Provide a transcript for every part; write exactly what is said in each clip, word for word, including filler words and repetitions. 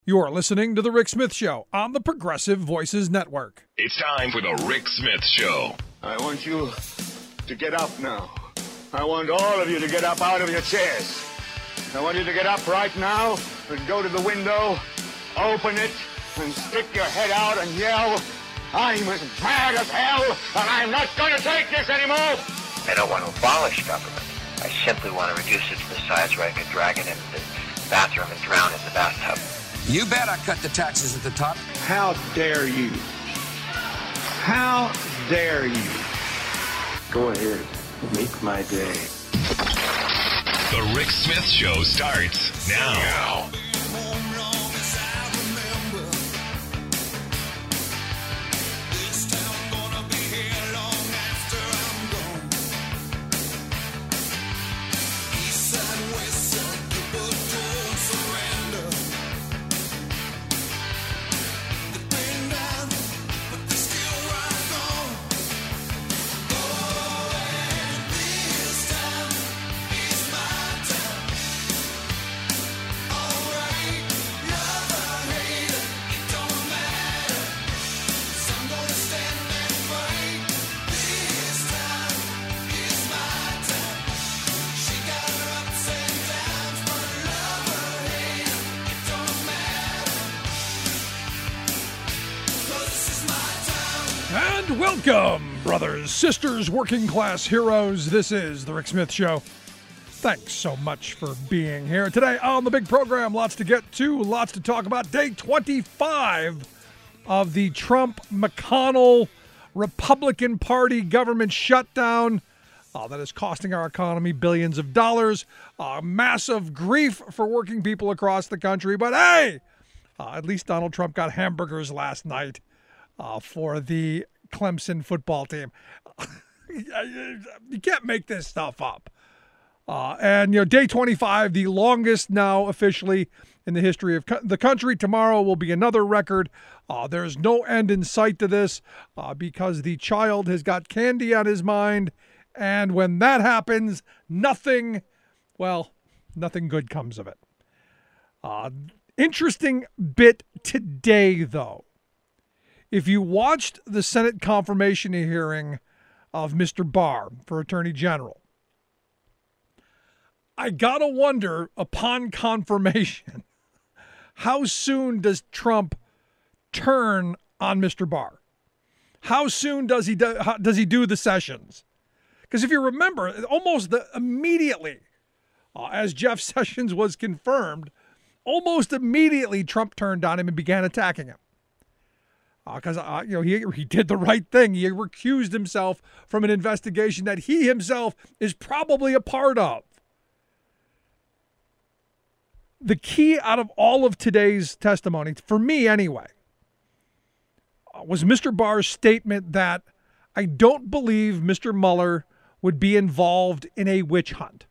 You're listening to The Rick Smith Show on the Progressive Voices Network. It's time for The Rick Smith Show. I want you to get up now. I want all of you to get up out of your chairs. I want you to get up right now and go to the window, open it, and stick your head out and yell, "I'm as mad as hell, and I'm not going to take this anymore!" I don't want to abolish government. I simply want to reduce it to the size where I could drag it into the bathroom and drown it in the bathtub. You bet I cut the taxes at the top. How dare you? How dare you? Go ahead. Make my day. The Rick Smith Show starts now. Welcome, brothers, sisters, working class heroes. This is The Rick Smith Show. Thanks so much for being here. Today on the big program, lots to get to, lots to talk about. Day twenty-five of the Trump-McConnell Republican Party government shutdown. Uh, that is costing our economy billions of dollars. Uh, massive grief for working people across the country. But hey, uh, at least Donald Trump got hamburgers last night uh, for the Clemson football team. You can't make this stuff up. Uh, and, you know, day twenty-five, the longest now officially in the history of co- the country. Tomorrow will be another record. Uh, there's no end in sight to this uh, because the child has got candy on his mind. And when that happens, nothing, well, nothing good comes of it. Uh, interesting bit today, though. If you watched the Senate confirmation hearing of Mister Barr for Attorney General, I gotta wonder, upon confirmation, how soon does Trump turn on Mister Barr? How soon does he do, how, does he do the sessions? Because if you remember, almost the, immediately, uh, as Jeff Sessions was confirmed, almost immediately Trump turned on him and began attacking him. Because uh, uh, you know he he did the right thing. He recused himself from an investigation that he himself is probably a part of. The key out of all of today's testimony, for me anyway, uh, was Mister Barr's statement that I don't believe Mister Mueller would be involved in a witch hunt.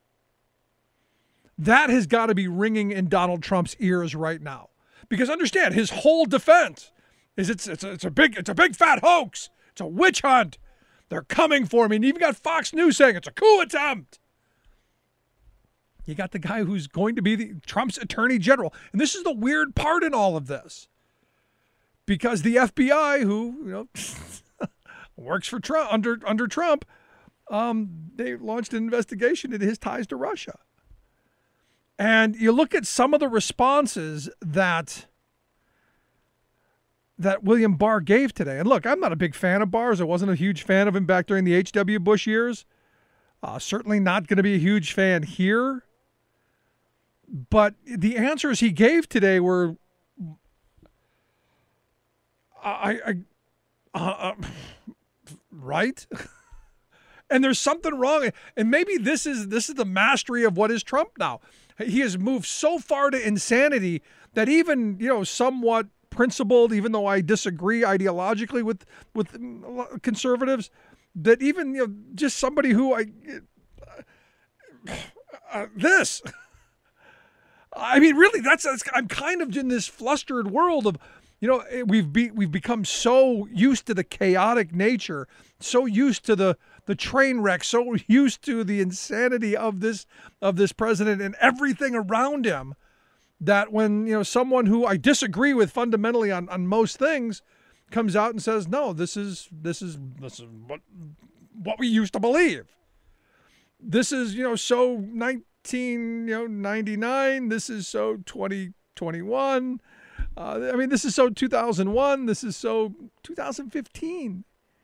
That has got to be ringing in Donald Trump's ears right now, because understand his whole defense is it's it's a, it's a big it's a big fat hoax. It's a witch hunt. They're coming for me. And you even got Fox News saying it's a coup attempt. You got the guy who's going to be the Trump's attorney general. And this is the weird part in all of this. Because the F B I, who, you know, works for Trump under under Trump, um, they launched an investigation into his ties to Russia. And you look at some of the responses that that William Barr gave today. And look, I'm not a big fan of Barr's. I wasn't a huge fan of him back during the H W. Bush years. Uh, certainly not going to be a huge fan here. But the answers he gave today were, I, I uh, uh, right? And there's something wrong. And maybe this is this is the mastery of what is Trump now. He has moved so far to insanity that even, you know, somewhat principled, even though I disagree ideologically with with conservatives, that even, you know, just somebody who I uh, uh, this I mean, really, that's, that's I'm kind of in this flustered world of, you know, we've be, we've become so used to the chaotic nature, so used to the the train wreck, so used to the insanity of this of this president and everything around him, that when, you know, someone who I disagree with fundamentally on, on most things comes out and says, no, this is this is this is what what we used to believe. This is, you know, so nineteen ninety-nine. This is so twenty twenty-one. Uh, I mean, this is so two thousand one. This is so two thousand fifteen.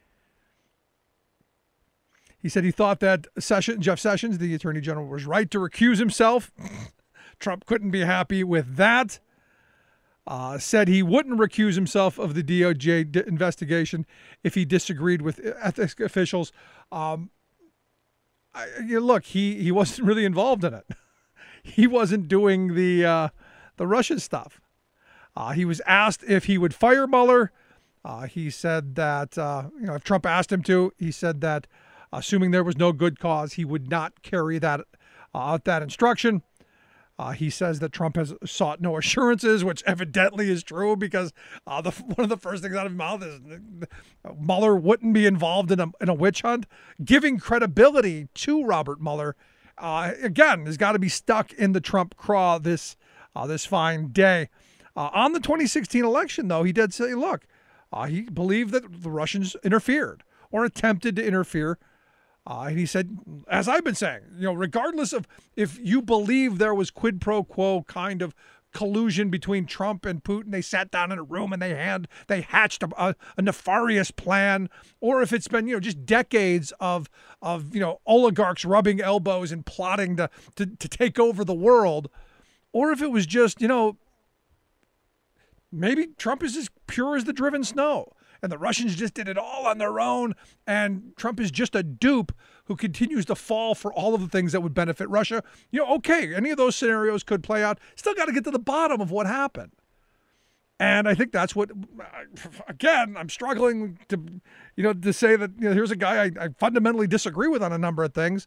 He said he thought that Session, Jeff Sessions, the Attorney General, was right to recuse himself. Trump couldn't be happy with that. Uh, said he wouldn't recuse himself of the D O J d- investigation if he disagreed with ethics officials. Um, I, you know, look, he, he wasn't really involved in it. He wasn't doing the uh, the Russian stuff. Uh, he was asked if he would fire Mueller. Uh, he said that, uh, you know, if Trump asked him to, he said that, assuming there was no good cause, he would not carry that uh, out that instruction. Uh, he says that Trump has sought no assurances, which evidently is true because uh, the, one of the first things out of his mouth is uh, Mueller wouldn't be involved in a, in a witch hunt. Giving credibility to Robert Mueller, uh, again, has got to be stuck in the Trump craw this uh, this fine day. Uh, on the twenty sixteen election, though, he did say, look, uh, he believed that the Russians interfered or attempted to interfere. Uh, and he said, as I've been saying, you know, regardless of if you believe there was quid pro quo kind of collusion between Trump and Putin, they sat down in a room and they had they hatched a, a, a nefarious plan, or if it's been, you know, just decades of of you know oligarchs rubbing elbows and plotting to to, to take over the world, or if it was just, you know, maybe Trump is as pure as the driven snow. And the Russians just did it all on their own. And Trump is just a dupe who continues to fall for all of the things that would benefit Russia. You know, okay, any of those scenarios could play out. Still got to get to the bottom of what happened. And I think that's what, again, I'm struggling to, you know, to say that, you know, here's a guy I, I fundamentally disagree with on a number of things,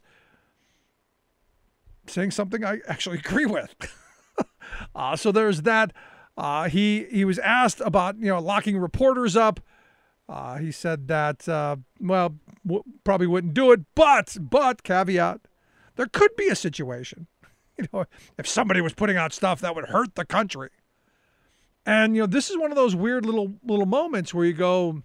saying something I actually agree with. uh, so there's that. Uh, he he was asked about, you know, locking reporters up. Uh, he said that, uh, well, w- probably wouldn't do it, but, but, caveat, there could be a situation, you know, if somebody was putting out stuff that would hurt the country. And, you know, this is one of those weird little, little moments where you go,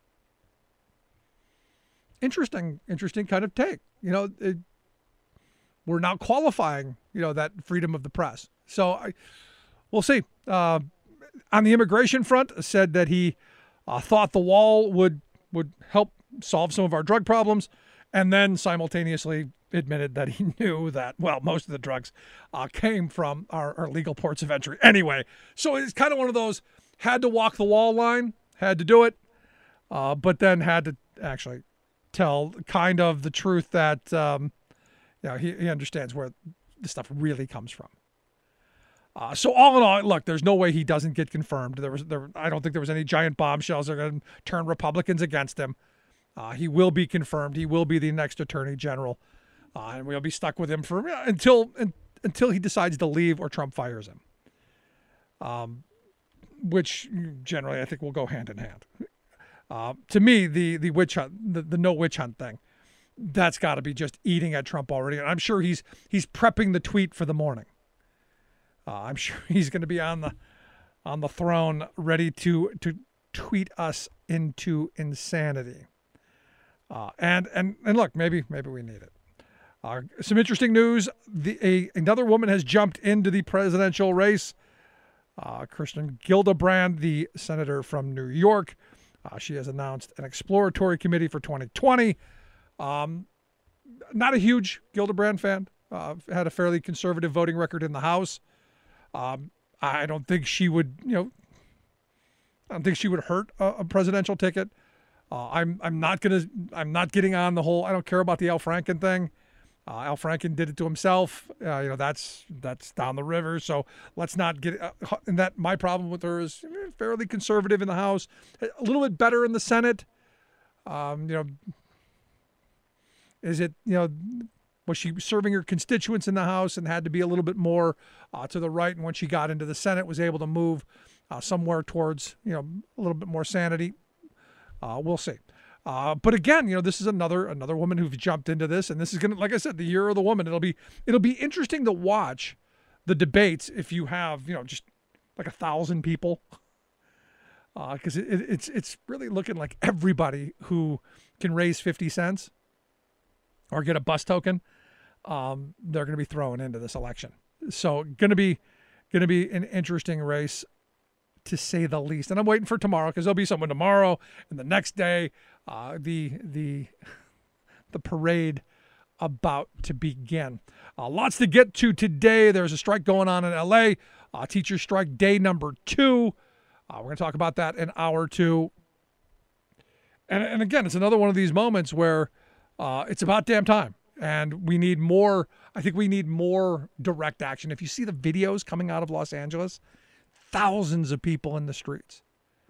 interesting, interesting kind of take, you know, it, we're now qualifying, you know, that freedom of the press. So I, we'll see. Uh, on the immigration front, said that he Uh, thought the wall would would help solve some of our drug problems, and then simultaneously admitted that he knew that, well, most of the drugs uh, came from our, our legal ports of entry anyway. So it's kind of one of those, had to walk the wall line, had to do it, uh, but then had to actually tell kind of the truth that um, you know, he, he understands where the stuff really comes from. Uh, so all in all, look, there's no way he doesn't get confirmed. There was, there, I don't think there was any giant bombshells that are going to turn Republicans against him. Uh, he will be confirmed. He will be the next Attorney General, uh, and we'll be stuck with him for uh, until in, until he decides to leave or Trump fires him. Um, which generally I think will go hand in hand. Uh, to me, the the witch hunt, the, the no witch hunt thing, that's got to be just eating at Trump already. And I'm sure he's he's prepping the tweet for the morning. Uh, I'm sure he's going to be on the on the throne, ready to to tweet us into insanity. Uh, and and and look, maybe maybe we need it. Uh, some interesting news: the a, another woman has jumped into the presidential race. Uh, Kirsten Gillibrand, the senator from New York, uh, she has announced an exploratory committee for twenty twenty. Um, not a huge Gillibrand fan. Uh, had a fairly conservative voting record in the House. Um, I don't think she would, you know, I don't think she would hurt a, a presidential ticket. Uh, I'm, I'm not gonna, I'm not getting on the whole. I don't care about the Al Franken thing. Uh, Al Franken did it to himself. Uh, you know, that's that's down the river. So let's not get. Uh, and that my problem with her is fairly conservative in the House, a little bit better in the Senate. Um, you know, is it, you know. Was she serving her constituents in the House and had to be a little bit more uh, to the right? And when she got into the Senate, was able to move uh, somewhere towards, you know, a little bit more sanity. Uh, we'll see. Uh, but again, you know, this is another another woman who's jumped into this, and this is gonna, like I said, the year of the woman. It'll be it'll be interesting to watch the debates if you have, you know, just like a thousand people. Because uh, it, it's it's really looking like everybody who can raise fifty cents or get a bus token, um, they're going to be thrown into this election. So going to be going to be an interesting race, to say the least. And I'm waiting for tomorrow, because there'll be someone tomorrow and the next day. Uh, the the the parade about to begin. Uh, lots to get to today. There's a strike going on in L A. Uh, teacher strike day number two. Uh, we're going to talk about that in hour two. And, and again, it's another one of these moments where uh, it's about damn time. And we need more, I think we need more direct action. If you see the videos coming out of Los Angeles, thousands of people in the streets.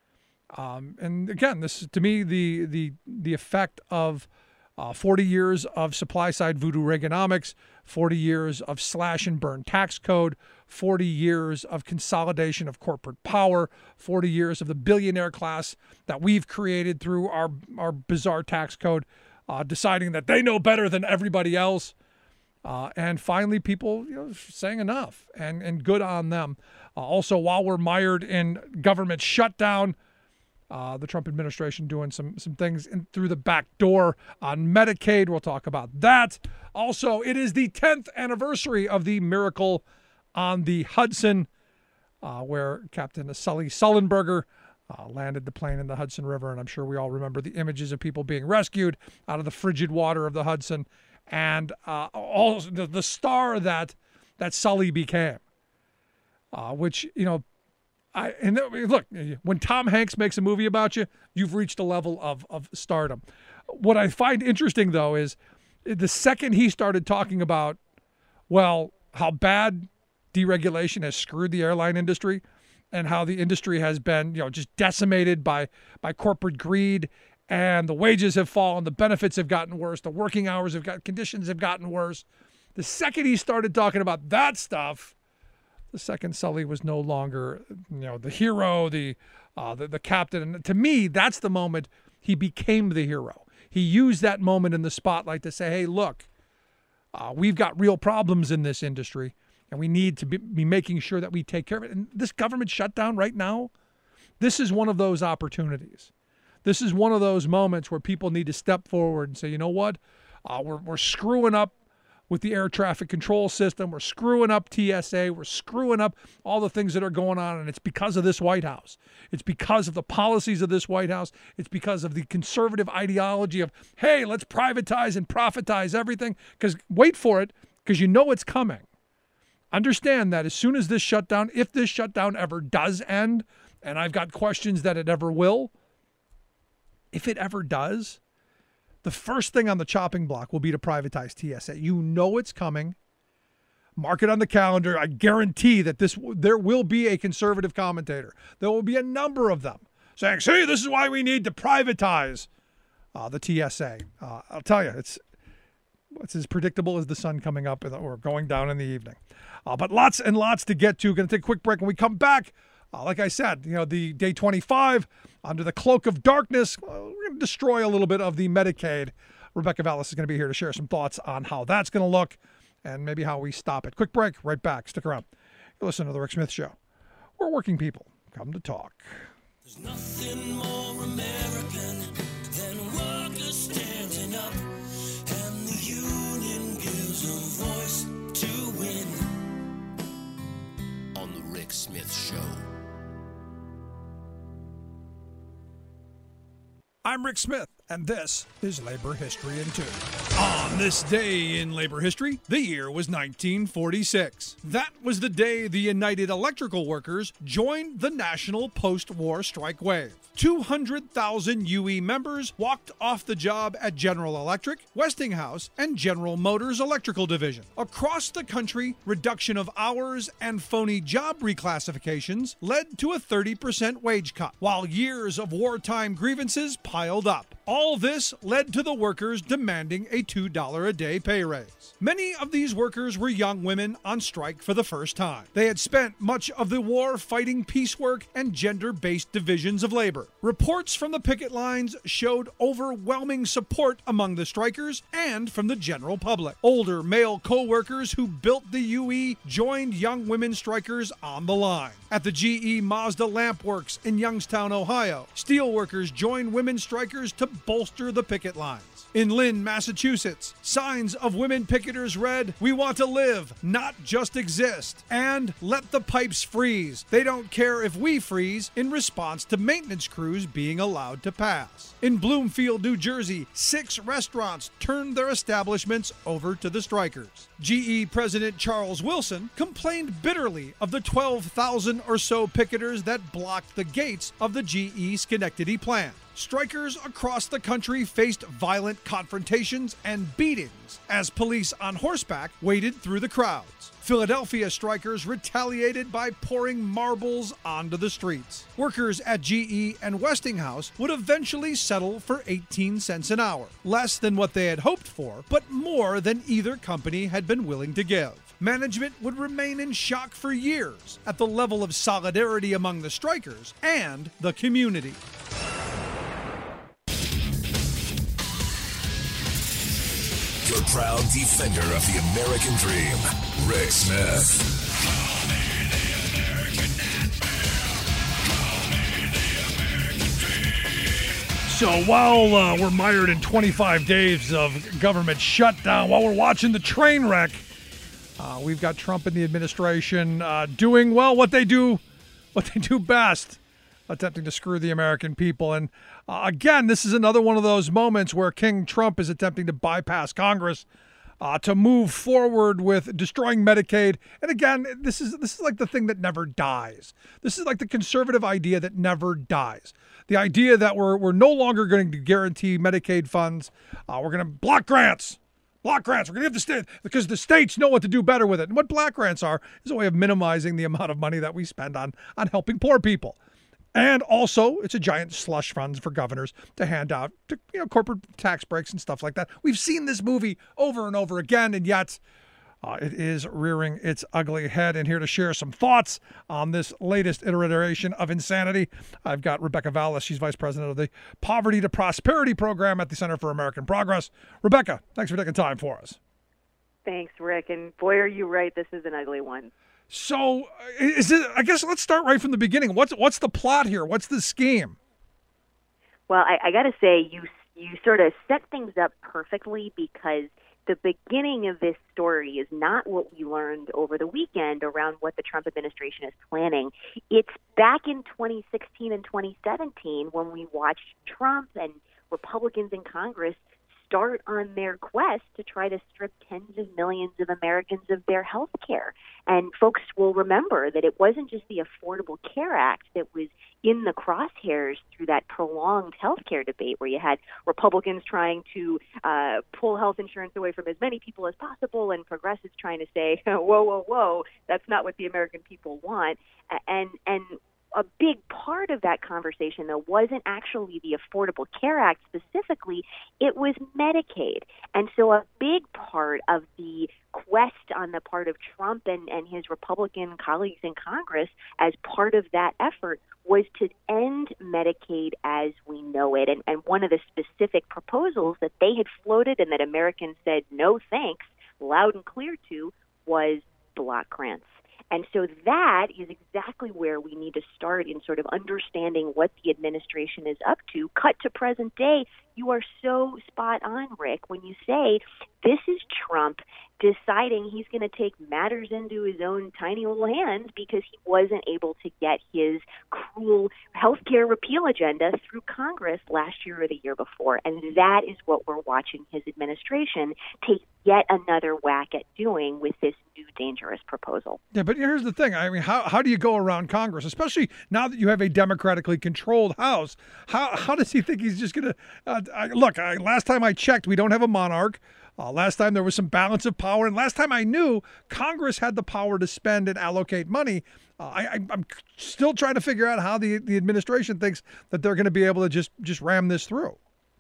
Um, and again, this is, to me, the the the effect of uh, forty years of supply-side voodoo Reaganomics, forty years of slash and burn tax code, forty years of consolidation of corporate power, forty years of the billionaire class that we've created through our, our bizarre tax code, uh, deciding that they know better than everybody else. Uh, and finally, people, you know, saying enough, and, and good on them. Uh, also, while we're mired in government shutdown, uh, the Trump administration doing some some things in, through the back door on Medicaid. We'll talk about that. Also, it is the tenth anniversary of the Miracle on the Hudson, uh, where Captain Sully Sullenberger uh, landed the plane in the Hudson River. And I'm sure we all remember the images of people being rescued out of the frigid water of the Hudson. And uh, all the, the star that that Sully became, uh, which, you know, I and look, when Tom Hanks makes a movie about you, you've reached a level of of stardom. What I find interesting, though, is the second he started talking about, well, how bad deregulation has screwed the airline industry, and how the industry has been, you know, just decimated by by corporate greed. And the wages have fallen, the benefits have gotten worse, the working hours have got, conditions have gotten worse. The second he started talking about that stuff, the second Sully was no longer, you know, the hero, the uh, the, the captain. And to me, that's the moment he became the hero. He used that moment in the spotlight to say, hey, look, uh, we've got real problems in this industry, and we need to be, be making sure that we take care of it. And this government shutdown right now, this is one of those opportunities. This is one of those moments where people need to step forward and say, you know what, uh, we're, we're screwing up with the air traffic control system. We're screwing up T S A. We're screwing up all the things that are going on. And it's because of this White House. It's because of the policies of this White House. It's because of the conservative ideology of, hey, let's privatize and profitize everything. Because wait for it, because you know it's coming. Understand that as soon as this shutdown, if this shutdown ever does end, and I've got questions that it ever will, if it ever does, the first thing on the chopping block will be to privatize T S A. You know it's coming. Mark it on the calendar. I guarantee that this there will be a conservative commentator. There will be a number of them saying, see, this is why we need to privatize uh, the T S A. Uh, I'll tell you, it's it's as predictable as the sun coming up or going down in the evening. Uh, but lots and lots to get to. Going to take a quick break. When we come back, Uh, like I said, you know, the day twenty-five, under the cloak of darkness, uh, we're going to destroy a little bit of the Medicaid. Rebecca Vallis is going to be here to share some thoughts on how that's going to look and maybe how we stop it. Quick break, right back. Stick around. You listen to The Rick Smith Show. We're working people. Come to talk. There's nothing more American than workers standing up, and the union gives a voice to win. On The Rick Smith Show. I'm Rick Smith, and this is Labor History in Two. On this day in labor history, the year was nineteen forty-six. That was the day the United Electrical Workers joined the national post-war strike wave. two hundred thousand U E members walked off the job at General Electric, Westinghouse, and General Motors Electrical Division. Across the country, reduction of hours and phony job reclassifications led to a thirty percent wage cut, while years of wartime grievances piled up. All this led to the workers demanding a two dollars a day pay raise. Many of these workers were young women on strike for the first time. They had spent much of the war fighting piecework and gender-based divisions of labor. Reports from the picket lines showed overwhelming support among the strikers and from the general public. Older male co-workers who built the U E joined young women strikers on the line. At the G E Mazda Lamp Works in Youngstown, Ohio, steelworkers joined women strikers to bolster the picket lines. In Lynn, Massachusetts, signs of women picketers read, "We want to live, not just exist," and "Let the pipes freeze. They don't care if we freeze," in response to maintenance crews being allowed to pass. In Bloomfield, New Jersey, six restaurants turned their establishments over to the strikers. G E President Charles Wilson complained bitterly of the twelve thousand or so picketers that blocked the gates of the G E Schenectady plant. Strikers across the country faced violent confrontations and beatings as police on horseback waded through the crowds. Philadelphia strikers retaliated by pouring marbles onto the streets. Workers at G E and Westinghouse would eventually settle for eighteen cents an hour, less than what they had hoped for, but more than either company had been willing to give. Management would remain in shock for years at the level of solidarity among the strikers and the community. The proud defender of the American dream, Rick Smith. So while uh, we're mired in twenty-five days of government shutdown, while we're watching the train wreck, uh, we've got Trump and the administration uh, doing, well, what they do, what they do best, attempting to screw the American people. And uh, again, this is another one of those moments where King Trump is attempting to bypass Congress uh, to move forward with destroying Medicaid. And again, this is this is like the thing that never dies. This is like the conservative idea that never dies. The idea that we're we're no longer going to guarantee Medicaid funds. Uh, we're going to block grants. Block grants. We're going to give the state, because the states know what to do better with it. And what block grants are is a way of minimizing the amount of money that we spend on on helping poor people. And also, it's a giant slush fund for governors to hand out to, you know, corporate tax breaks and stuff like that. We've seen this movie over and over again, and yet uh, it is rearing its ugly head. And here to share some thoughts on this latest iteration of insanity, I've got Rebecca Vallis. She's vice president of the Poverty to Prosperity program at the Center for American Progress. Rebecca, thanks for taking time for us. Thanks, Rick. And boy, are you right. This is an ugly one. So, is it? I guess let's start right from the beginning. What's what's the plot here? What's the scheme? Well, I, I got to say, you you sort of set things up perfectly, because the beginning of this story is not what we learned over the weekend around what the Trump administration is planning. It's back in twenty sixteen and twenty seventeen when we watched Trump and Republicans in Congress start on their quest to try to strip tens of millions of Americans of their health care. And folks will remember that it wasn't just the Affordable Care Act that was in the crosshairs through that prolonged health care debate, where you had Republicans trying to uh, pull health insurance away from as many people as possible, and progressives trying to say, whoa, whoa, whoa, that's not what the American people want. And and a big part of that conversation, though, wasn't actually the Affordable Care Act specifically. It was Medicaid. And so a big part of the quest on the part of Trump and, and his Republican colleagues in Congress as part of that effort was to end Medicaid as we know it. And, and one of the specific proposals that they had floated and that Americans said no thanks, loud and clear to, was block grants. And so that is exactly where we need to start in sort of understanding what the administration is up to. Cut to present day, you are so spot on, Rick, when you say this is Trump deciding he's going to take matters into his own tiny little hands because he wasn't able to get his cruel health care repeal agenda through Congress last year or the year before. And that is what we're watching his administration take yet another whack at doing with this new dangerous proposal. Yeah, but here's the thing. I mean, how how do you go around Congress, especially now that you have a democratically controlled House? How how does he think he's just going to uh, I, look? I, last time I checked, we don't have a monarch. Uh, last time there was some balance of power, and last time I knew Congress had the power to spend and allocate money. Uh, I, I, I'm still trying to figure out how the the administration thinks that they're going to be able to just just ram this through.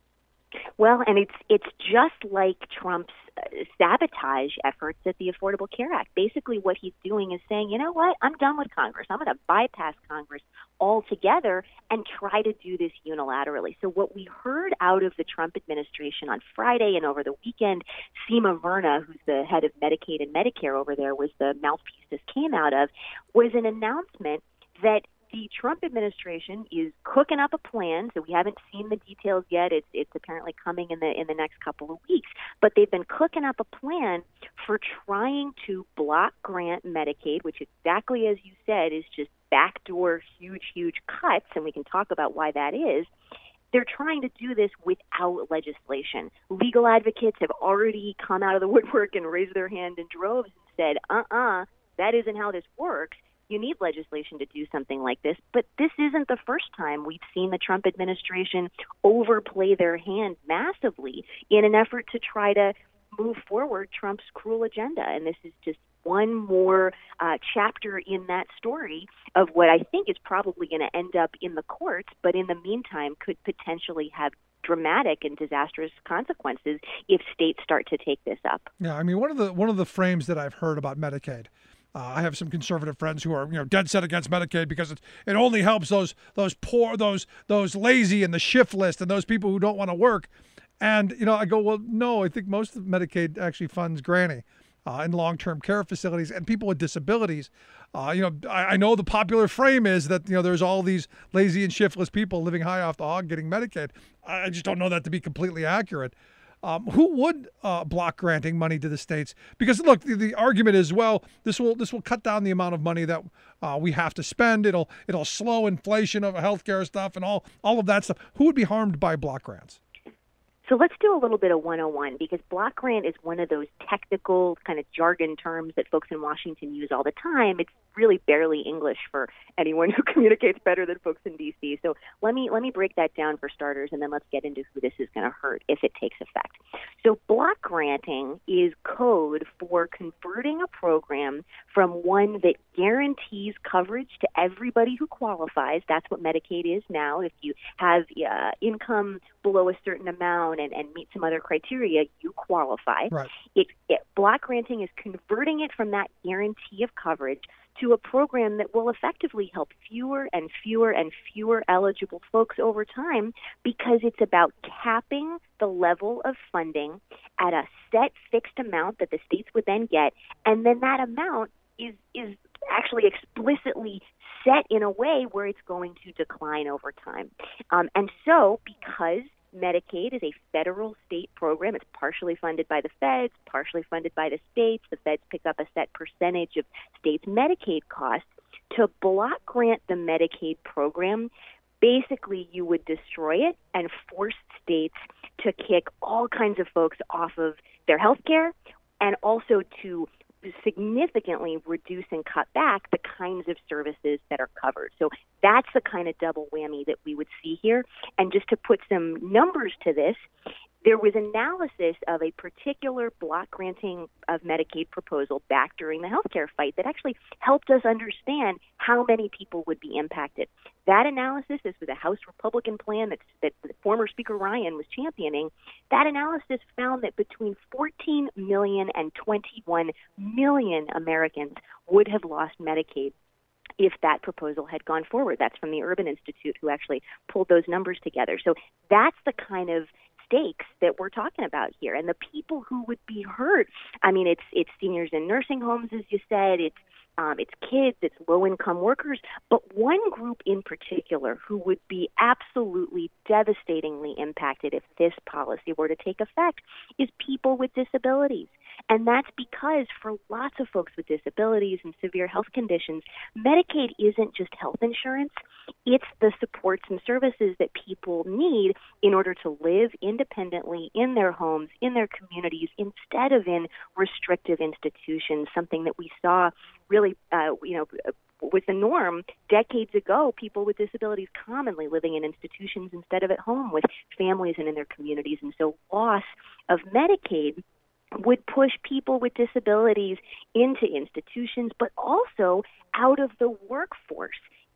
Well, and it's it's just like Trump's uh, sabotage efforts at the Affordable Care Act. Basically, what he's doing is saying, you know what, I'm done with Congress. I'm going to bypass Congress altogether and try to do this unilaterally. So what we heard out of the Trump administration on Friday and over the weekend, Seema Verna, who's the head of Medicaid and Medicare over there, was the mouthpiece this came out of, was an announcement that the Trump administration is cooking up a plan. So we haven't seen the details yet. It's it's apparently coming in the in the next couple of weeks. But they've been cooking up a plan for trying to block grant Medicaid, which exactly as you said is just backdoor huge, huge cuts. And we can talk about why that is. They're trying to do this without legislation. Legal advocates have already come out of the woodwork and raised their hand in droves and said, uh-uh, that isn't how this works. You need legislation to do something like this. But this isn't the first time we've seen the Trump administration overplay their hand massively in an effort to try to move forward Trump's cruel agenda. And this is just one more uh, chapter in that story of what I think is probably going to end up in the courts, but in the meantime could potentially have dramatic and disastrous consequences if states start to take this up. Yeah, I mean, one of the one of the frames that I've heard about Medicaid, Uh, I have some conservative friends who are, you know, dead set against Medicaid because it, it only helps those those poor, those those lazy and the shift list and those people who don't want to work. And, you know, I go, well, no, I think most of Medicaid actually funds Granny uh, in long-term care facilities and people with disabilities. Uh, you know, I, I know the popular frame is that, you know, there's all these lazy and shiftless people living high off the hog getting Medicaid. I just don't know that to be completely accurate. Um, who would uh, block granting money to the states? Because look, the, the argument is, well, this will this will cut down the amount of money that uh, we have to spend. It'll it'll slow inflation of healthcare stuff and all all of that stuff. Who would be harmed by block grants? So let's do a little bit of one oh one, because block grant is one of those technical kind of jargon terms that folks in Washington use all the time. It's really barely English for anyone who communicates better than folks in D C. So let me let me break that down for starters, and then let's get into who this is going to hurt if it takes effect. So block granting is code for converting a program from one that guarantees coverage to everybody who qualifies. That's what Medicaid is now. If you have uh, income below a certain amount and, and meet some other criteria, you qualify. Right. It, it, block granting is converting it from that guarantee of coverage to a program that will effectively help fewer and fewer and fewer eligible folks over time, because it's about capping the level of funding at a set fixed amount that the states would then get, and then that amount is is actually explicitly set in a way where it's going to decline over time. Um, and so because Medicaid is a federal state program, it's partially funded by the feds, partially funded by the states. The feds pick up a set percentage of states' Medicaid costs. To block grant the Medicaid program, basically you would destroy it and force states to kick all kinds of folks off of their health care, and also to significantly reduce and cut back the kinds of services that are covered. So that's the kind of double whammy that we would see here. And just to put some numbers to this, there was analysis of a particular block granting of Medicaid proposal back during the healthcare fight that actually helped us understand how many people would be impacted. That analysis, this was a House Republican plan that, that the former Speaker Ryan was championing. That analysis found that between fourteen million and twenty-one million Americans would have lost Medicaid if that proposal had gone forward. That's from the Urban Institute, who actually pulled those numbers together. So that's the kind of stakes that we're talking about here, and the people who would be hurt. I mean, it's it's seniors in nursing homes, as you said. It's um, it's kids. It's low-income workers. But one group in particular who would be absolutely devastatingly impacted if this policy were to take effect is people with disabilities. And that's because for lots of folks with disabilities and severe health conditions, Medicaid isn't just health insurance. It's the supports and services that people need in order to live independently in their homes, in their communities, instead of in restrictive institutions, something that we saw really, uh, you know, was the norm decades ago. People with disabilities commonly living in institutions instead of at home with families and in their communities. And so loss of Medicaid would push people with disabilities into institutions, but also out of the workforce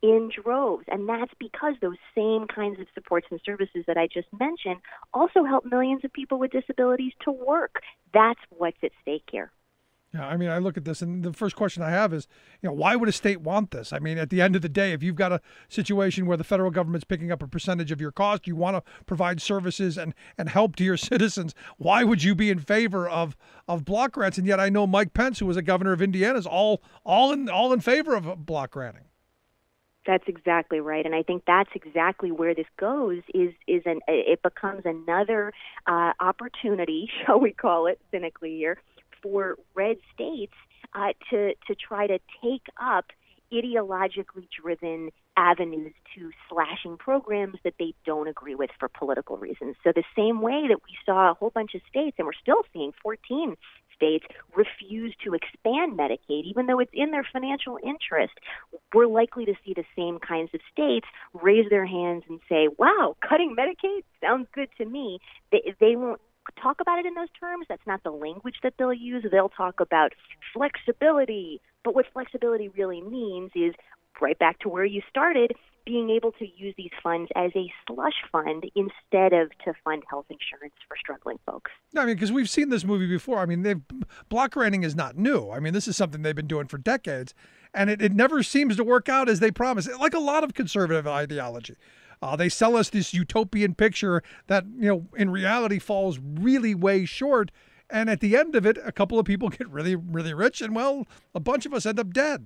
in droves. And that's because those same kinds of supports and services that I just mentioned also help millions of people with disabilities to work. That's what's at stake here. Yeah, I mean, I look at this, and the first question I have is, you know, why would a state want this? I mean, at the end of the day, if you've got a situation where the federal government's picking up a percentage of your cost, you want to provide services and, and help to your citizens, why would you be in favor of, of block grants? And yet I know Mike Pence, who was a governor of Indiana, is all, all, in, all in favor of block granting. That's exactly right, and I think that's exactly where this goes. Is is an it becomes another uh, opportunity, shall we call it cynically here, for red states uh, to to try to take up ideologically driven avenues to slashing programs that they don't agree with for political reasons. So the same way that we saw a whole bunch of states, and we're still seeing fourteen states refuse to expand Medicaid, even though it's in their financial interest, we're likely to see the same kinds of states raise their hands and say, wow, cutting Medicaid sounds good to me. They, they won't talk about it in those terms. That's not the language that they'll use. They'll talk about flexibility. But what flexibility really means is, right back to where you started, being able to use these funds as a slush fund instead of to fund health insurance for struggling folks. I mean, because we've seen this movie before. I mean, they've, block granting is not new. I mean, this is something they've been doing for decades, and it, it never seems to work out as they promise, like a lot of conservative ideology. Uh, they sell us this utopian picture that, you know, in reality falls really way short. And at the end of it, a couple of people get really, really rich, and, well, a bunch of us end up dead.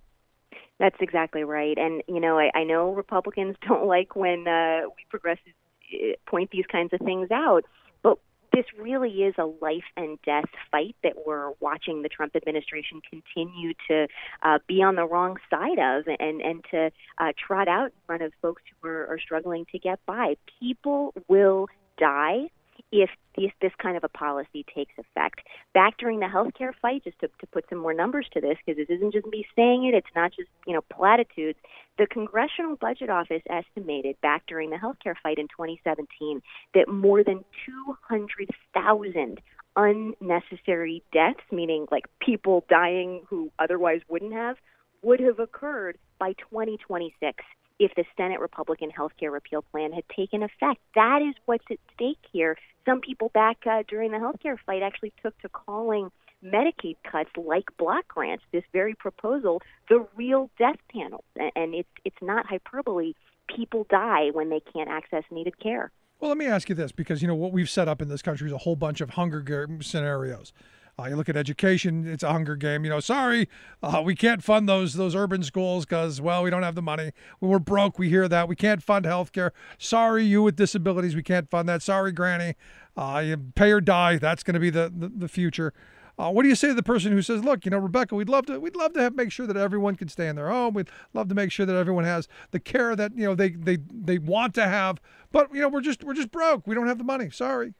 That's exactly right. And, you know, I, I know Republicans don't like when uh, we progressives point these kinds of things out, but this really is a life and death fight that we're watching the Trump administration continue to uh, be on the wrong side of and, and to uh, trot out in front of folks who are, are struggling to get by. People will die if this, this kind of a policy takes effect. Back during the healthcare fight, just to, to put some more numbers to this, because this isn't just me saying it, it's not just, you know, platitudes. The Congressional Budget Office estimated back during the healthcare fight in twenty seventeen that more than two hundred thousand unnecessary deaths, meaning like people dying who otherwise wouldn't have, would have occurred by twenty twenty-six. If the Senate Republican health care repeal plan had taken effect. That is what's at stake here. Some people back uh, during the health care fight actually took to calling Medicaid cuts like block grants, this very proposal, the real death panels. And it's it's not hyperbole. People die when they can't access needed care. Well, let me ask you this, because, you know, what we've set up in this country is a whole bunch of Hunger Game scenarios. Uh, you look at education, it's a Hunger Game. You know, sorry, uh, we can't fund those those urban schools because, well, we don't have the money. We're broke. We hear that. We can't fund health care. Sorry, you with disabilities, we can't fund that. Sorry, Granny. Uh, you pay or die. That's going to be the, the, the future. Uh, what do you say to the person who says, look, you know, Rebecca, we'd love to we'd love to have, make sure that everyone can stay in their home. We'd love to make sure that everyone has the care that, you know, they they, they want to have. But, you know, we're just we're just broke. We don't have the money. Sorry.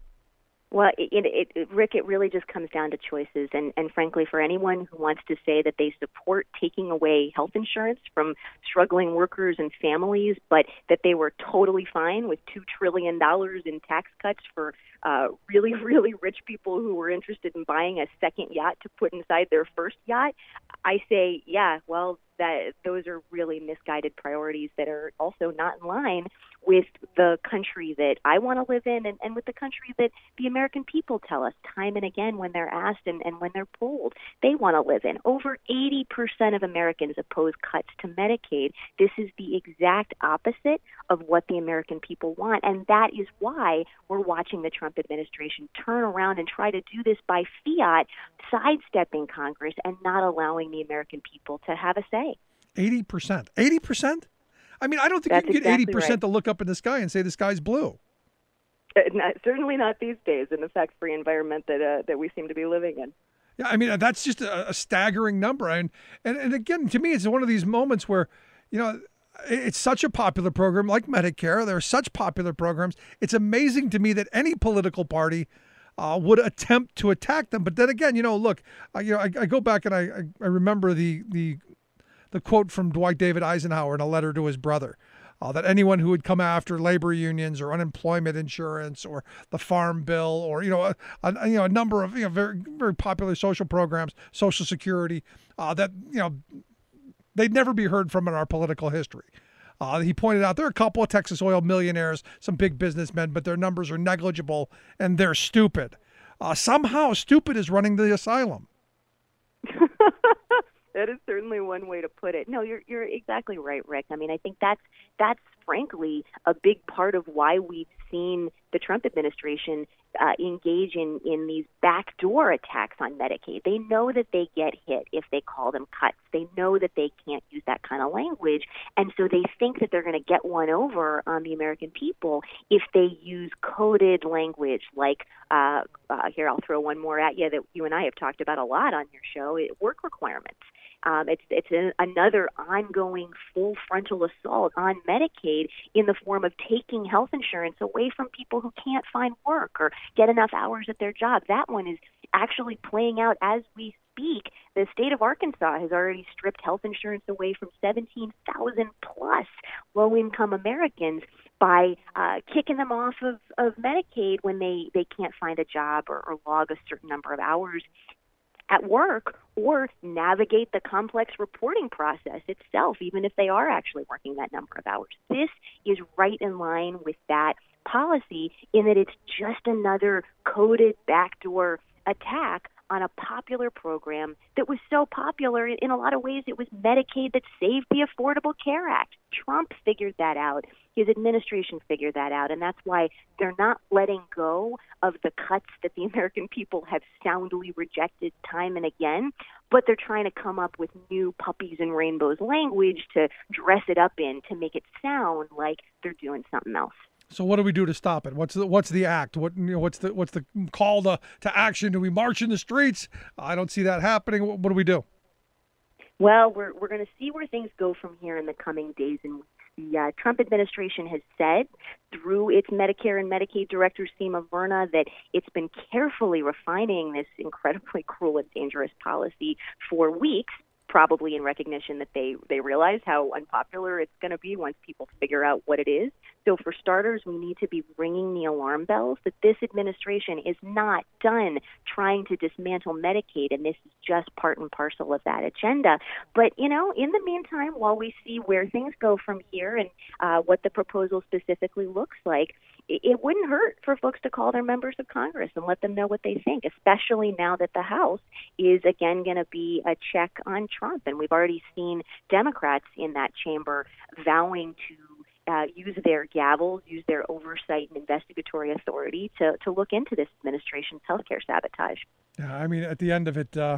Well, it, it, it, Rick, it really just comes down to choices. And, and frankly, for anyone who wants to say that they support taking away health insurance from struggling workers and families, but that they were totally fine with two trillion dollars in tax cuts for uh, really, really rich people who were interested in buying a second yacht to put inside their first yacht, I say, yeah, well, that those are really misguided priorities that are also not in line with the country that I want to live in and, and with the country that the American people tell us time and again when they're asked and, and when they're polled they want to live in. Over eighty percent of Americans oppose cuts to Medicaid. This is the exact opposite of what the American people want, and that is why we're watching the Trump administration turn around and try to do this by fiat, sidestepping Congress and not allowing the American people to have a say. eighty percent. eighty percent? I mean, I don't think That's you can get exactly eighty percent right. to look up in the sky and say the sky's blue. Uh, not, certainly not these days in the fact-free environment that uh, that we seem to be living in. Yeah, I mean, that's just a, a staggering number. And, and and again, to me, it's one of these moments where, you know, it's such a popular program like Medicare. There are such popular programs. It's amazing to me that any political party uh, would attempt to attack them. But then again, you know, look, I, you know, I, I go back and I, I remember the the the quote from Dwight David Eisenhower in a letter to his brother. Uh, that anyone who would come after labor unions or unemployment insurance or the farm bill or, you know, a, a you know a number of, you know, very very popular social programs, Social Security, uh, that, you know, They'd never be heard from in our political history. Uh, he pointed out there are a couple of Texas oil millionaires, some big businessmen, but their numbers are negligible and they're stupid. Uh, somehow stupid is running the asylum. That is certainly one way to put it. No, you're you're exactly right, Rick. I mean, I think that's that's frankly a big part of why we've seen the Trump administration uh, engage in, in these backdoor attacks on Medicaid. They know that they get hit if they call them cuts. They know that they can't use that kind of language, and so they think that they're going to get one over on the American people if they use coded language like, uh, uh, here, I'll throw one more at you that you and I have talked about a lot on your show, it, work requirements. Um, it's it's an, another ongoing full frontal assault on Medicaid in the form of taking health insurance away from people who can't find work or get enough hours at their job. That one is actually playing out as we speak. The state of Arkansas has already stripped health insurance away from seventeen thousand plus low-income Americans by uh, kicking them off of, of Medicaid when they, they can't find a job or, or log a certain number of hours at work or navigate the complex reporting process itself, even if they are actually working that number of hours. This is right in line with that policy in that it's just another coded backdoor attack on a popular program that was so popular. In a lot of ways, it was Medicaid that saved the Affordable Care Act. Trump figured that out. His administration figured that out, and that's why they're not letting go of the cuts that the American people have soundly rejected time and again, but they're trying to come up with new puppies and rainbows language to dress it up in to make it sound like they're doing something else. So what do we do to stop it? What's the what's the act? What you know, what's the what's the call to, to action? Do we march in the streets? I don't see that happening. What, what do we do? Well, we're we're going to see where things go from here in the coming days and weeks. The uh, Trump administration has said through its Medicare and Medicaid director, Seema Verna, that it's been carefully refining this incredibly cruel and dangerous policy for weeks, probably in recognition that they, they realize how unpopular it's going to be once people figure out what it is. So for starters, we need to be ringing the alarm bells that this administration is not done trying to dismantle Medicaid, and this is just part and parcel of that agenda. But, you know, in the meantime, while we see where things go from here and uh, what the proposal specifically looks like, it, it wouldn't hurt for folks to call their members of Congress and let them know what they think, especially now that the House is, again, going to be a check on Trump. And we've already seen Democrats in that chamber vowing to Uh, use their gavels, use their oversight and investigatory authority to, to look into this administration's healthcare sabotage. Yeah, I mean, at the end of it, uh,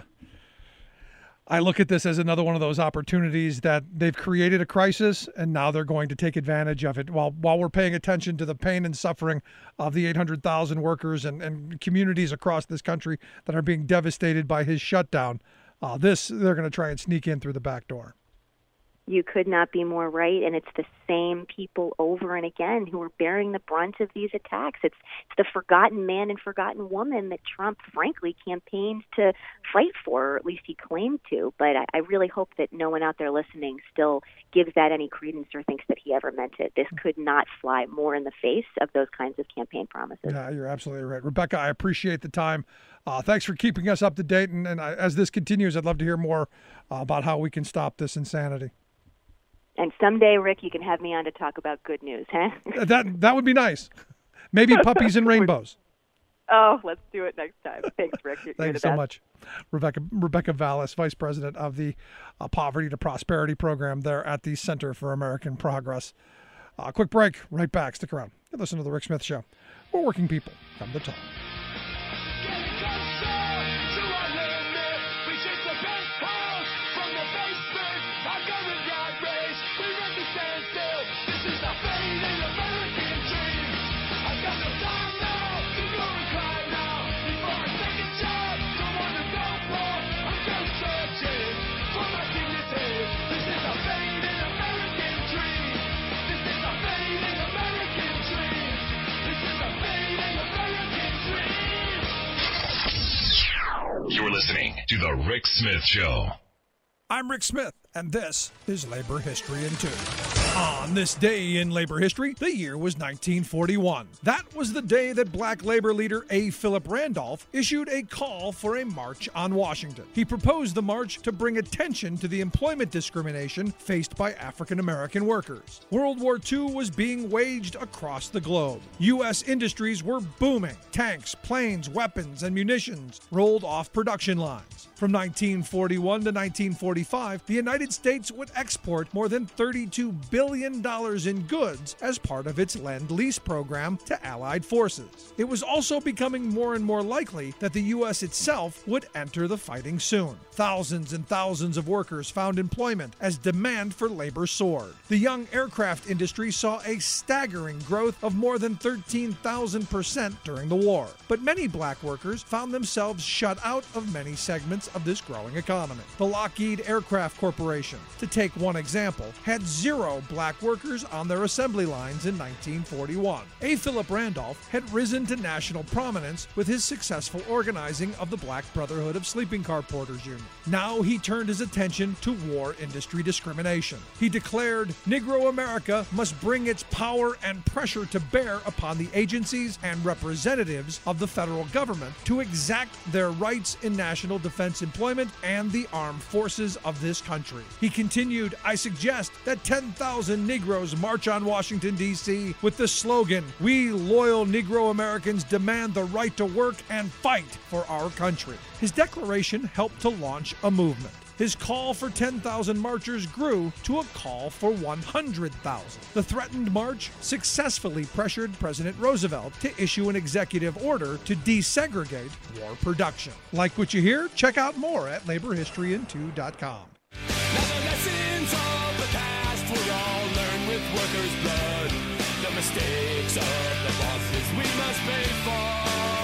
I look at this as another one of those opportunities that they've created a crisis, and now they're going to take advantage of it while while we're paying attention to the pain and suffering of the eight hundred thousand workers and, and communities across this country that are being devastated by his shutdown. Uh, this, they're going to try and sneak in through the back door. You could not be more right, and it's the same people over and again who are bearing the brunt of these attacks. It's, it's the forgotten man and forgotten woman that Trump, frankly, campaigned to fight for, or at least he claimed to. But I, I really hope that no one out there listening still gives that any credence or thinks that he ever meant it. This could not fly more in the face of those kinds of campaign promises. Yeah, you're absolutely right. Rebecca, I appreciate the time. Uh, thanks for keeping us up to date, and, and I, as this continues, I'd love to hear more uh, about how we can stop this insanity. And someday, Rick, you can have me on to talk about good news, huh? That that would be nice. Maybe puppies and rainbows. Oh, let's do it next time. Thanks, Rick. You're, Thanks you're the so best. much. Rebecca Rebecca Vallis, Vice President of the uh, Poverty to Prosperity program there at the Center for American Progress. Uh, quick break. Right back. Stick around. You listen to The Rick Smith Show, where working people come to talk. You're listening to The Rick Smith Show. I'm Rick Smith, and this is Labor History in Two. On this day in labor history, the year was nineteen forty-one. That was the day that black labor leader A. Philip Randolph issued a call for a march on Washington. He proposed the march to bring attention to the employment discrimination faced by African American workers. World War Two was being waged across the globe. U S industries were booming. Tanks, planes, weapons, and munitions rolled off production lines. From nineteen forty-one to nineteen forty-five, the United States would export more than thirty-two billion dollars in goods as part of its Lend-Lease program to Allied forces. It was also becoming more and more likely that the U S itself would enter the fighting soon. Thousands and thousands of workers found employment as demand for labor soared. The young aircraft industry saw a staggering growth of more than thirteen thousand percent during the war. But many black workers found themselves shut out of many segments of this growing economy. The Lockheed Aircraft Corporation, to take one example, had zero black workers on their assembly lines in nineteen forty-one. A. Philip Randolph had risen to national prominence with his successful organizing of the Black Brotherhood of Sleeping Car Porters Union. Now he turned his attention to war industry discrimination. He declared, "Negro America must bring its power and pressure to bear upon the agencies and representatives of the federal government to exact their rights in national defense employment and the armed forces of this country." He continued, "I suggest that ten thousand Negroes march on Washington, D C with the slogan, 'We loyal Negro Americans demand the right to work and fight for our country.'" His declaration helped to launch a movement. His call for ten thousand marchers grew to a call for one hundred thousand. The threatened march successfully pressured President Roosevelt to issue an executive order to desegregate war production. Like what you hear? Check out more at labor history in two dot com. Now the lessons of the past were all learned with workers' blood. The mistakes of the bosses we must pay for.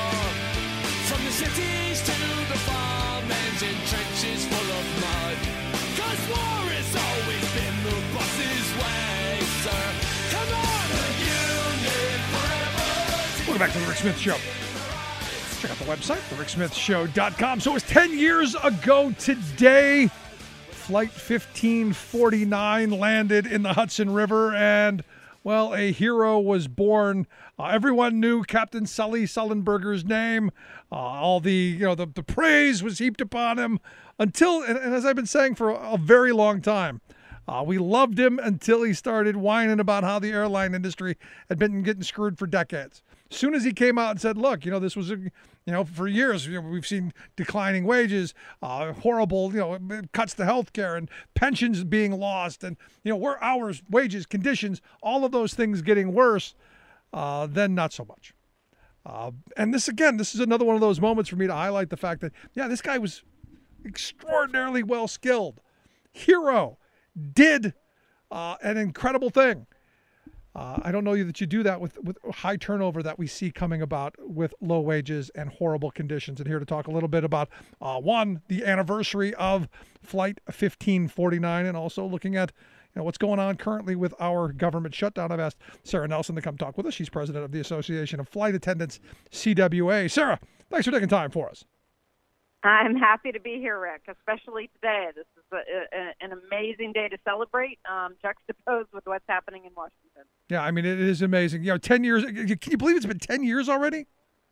From the cities to the farmlands and trenches full of mud. 'Cause war has always been the boss's way, sir. Come on, the union forever. Welcome back to the Rick Smith Show. Check out the website, the rick smith show dot com. So it was ten years ago today. Flight fifteen forty-nine landed in the Hudson River, and, well, a hero was born. Uh, everyone knew Captain Sully Sullenberger's name. Uh, all the, you know, the, the praise was heaped upon him until, and, and as I've been saying for a, a very long time, uh, we loved him until he started whining about how the airline industry had been getting screwed for decades. As soon as he came out and said, look, you know, this was, a, you know, for years, you know, we've seen declining wages, uh, horrible, you know, cuts to health care and pensions being lost and, you know, work hours, wages, conditions, all of those things getting worse, uh, then not so much. Uh, and this, again, this is another one of those moments for me to highlight the fact that, yeah, this guy was extraordinarily well skilled. Hero. Did uh, an incredible thing. Uh, I don't know that you do that with, with high turnover that we see coming about with low wages and horrible conditions. And here to talk a little bit about, uh, one, the anniversary of Flight fifteen forty-nine, and also looking at, you know, what's going on currently with our government shutdown. I've asked Sarah Nelson to come talk with us. She's president of the Association of Flight Attendants, C W A. Sarah, thanks for taking time for us. I'm happy to be here, Rick, especially today. This is a, a, an amazing day to celebrate, um, juxtaposed with what's happening in Washington. Yeah, I mean, it is amazing. You know, ten years, can you believe it's been ten years already?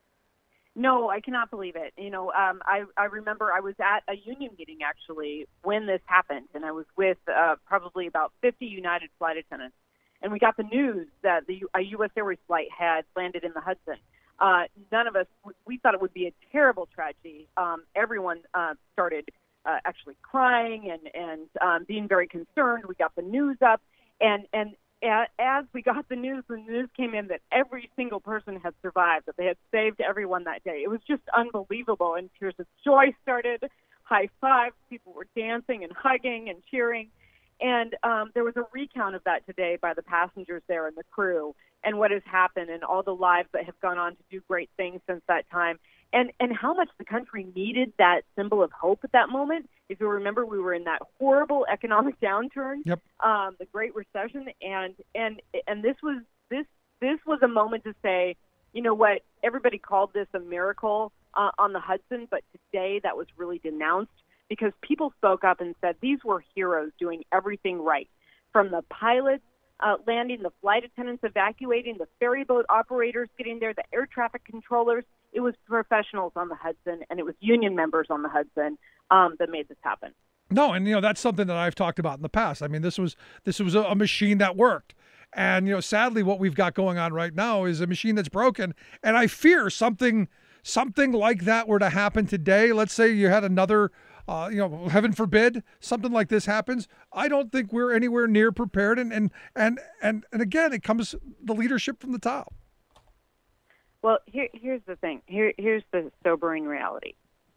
No, I cannot believe it. You know, um, I, I remember I was at a union meeting, actually, when this happened, and I was with uh, probably about fifty United flight attendants. And we got the news that the, a U S Airways flight had landed in the Hudson. Uh, none of us, we thought it would be a terrible tragedy. Um, everyone uh, started uh, actually crying and, and um, being very concerned. We got the news up, and, and as we got the news, the news came in that every single person had survived, that they had saved everyone that day. It was just unbelievable, and tears of joy started, high fives, people were dancing and hugging and cheering. And um, there was a recount of that today by the passengers there and the crew, and what has happened and all the lives that have gone on to do great things since that time, and and how much the country needed that symbol of hope at that moment. If you remember, we were in that horrible economic downturn, yep. um, the Great Recession, and and and this was this this was a moment to say, you know what, everybody called this a miracle uh, on the Hudson, but today that was really denounced, because people spoke up and said these were heroes doing everything right, from the pilots uh, landing, the flight attendants evacuating, the ferry boat operators getting there, the air traffic controllers. It was professionals on the Hudson, and it was union members on the Hudson um, that made this happen. No, and you know that's something that I've talked about in the past. I mean, this was this was a, a machine that worked, and you know, sadly, what we've got going on right now is a machine that's broken, and I fear something something like that were to happen today. Let's say you had another, uh, you know, heaven forbid, something like this happens. I don't think we're anywhere near prepared, and and and and, and again, it comes the leadership from the top. Well, here, here's the thing. Here, here's the sobering reality.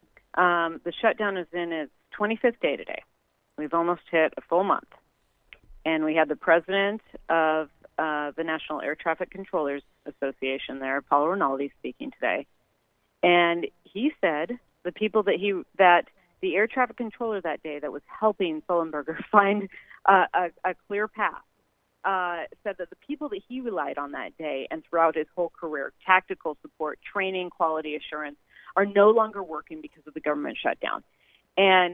Um, the shutdown is in its twenty-fifth day today. We've almost hit a full month. And we had the president of uh, the National Air Traffic Controllers Association there, Paul Rinaldi, speaking today. And he said the people that he that the air traffic controller that day that was helping Sullenberger find uh, a, a clear path uh, said that the people that he relied on that day and throughout his whole career, tactical support, training, quality assurance, are no longer working because of the government shutdown. And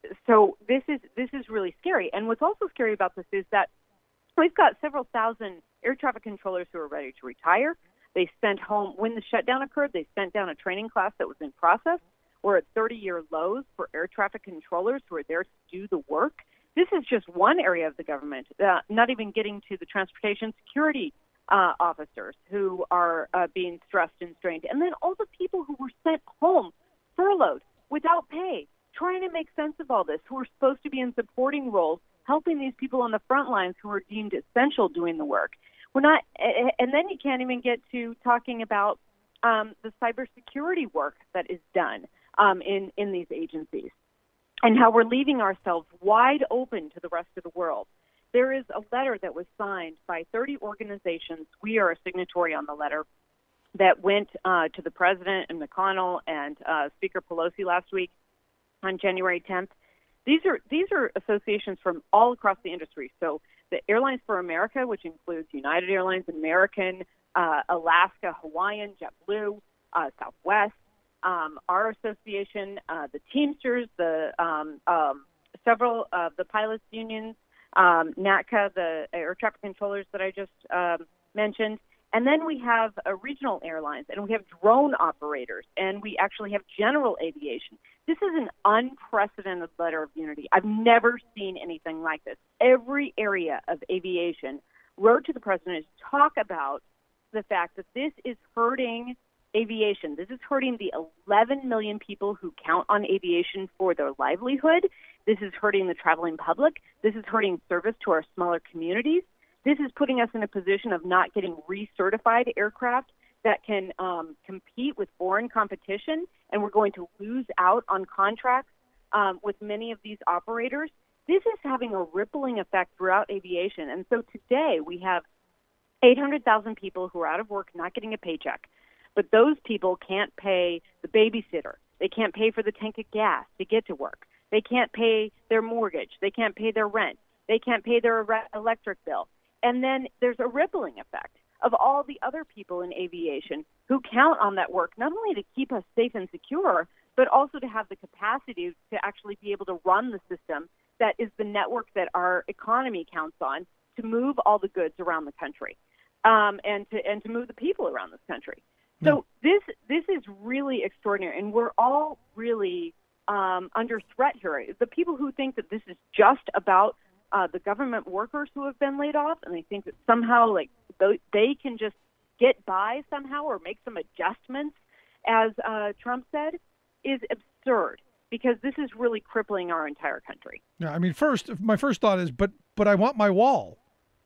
so this is this is really scary. And what's also scary about this is that we've got several thousand air traffic controllers who are ready to retire. They spent home when the shutdown occurred. They spent down a training class that was in process. We're at thirty-year lows for air traffic controllers who are there to do the work. This is just one area of the government, uh, not even getting to the transportation security uh, officers who are uh, being stressed and strained. And then all the people who were sent home, furloughed, without pay, trying to make sense of all this, who are supposed to be in supporting roles, helping these people on the front lines who are deemed essential doing the work. We're not, and then you can't even get to talking about um, the cybersecurity work that is done um, in, in these agencies and how we're leaving ourselves wide open to the rest of the world. There is a letter that was signed by thirty organizations. We are a signatory on the letter that went uh, to the president and McConnell and uh, Speaker Pelosi last week on January tenth. These are these are associations from all across the industry. So the Airlines for America, which includes United Airlines, American, uh, Alaska, Hawaiian, JetBlue, uh, Southwest, um, our association, uh, the Teamsters, the um, um, several of the pilots unions, um, NATCA, the air traffic controllers that I just um, mentioned. And then we have uh, regional airlines, and we have drone operators, and we actually have general aviation. This is an unprecedented letter of unity. I've never seen anything like this. Every area of aviation wrote to the president to talk about the fact that this is hurting aviation. This is hurting the eleven million people who count on aviation for their livelihood. This is hurting the traveling public. This is hurting service to our smaller communities. This is putting us in a position of not getting recertified aircraft that can um, compete with foreign competition, and we're going to lose out on contracts um, with many of these operators. This is having a rippling effect throughout aviation. And so today we have eight hundred thousand people who are out of work, not getting a paycheck. But those people can't pay the babysitter. They can't pay for the tank of gas to get to work. They can't pay their mortgage. They can't pay their rent. They can't pay their electric bill. And then there's a rippling effect of all the other people in aviation who count on that work, not only to keep us safe and secure, but also to have the capacity to actually be able to run the system that is the network that our economy counts on to move all the goods around the country um, and to and to move the people around this country. So this this is really extraordinary, and we're all really um, under threat here. The people who think that this is just about uh, the government workers who have been laid off, and they think that somehow like they can just get by somehow or make some adjustments, as uh, Trump said, is absurd, because this is really crippling our entire country. Yeah, I mean, first, my first thought is, but but I want my wall.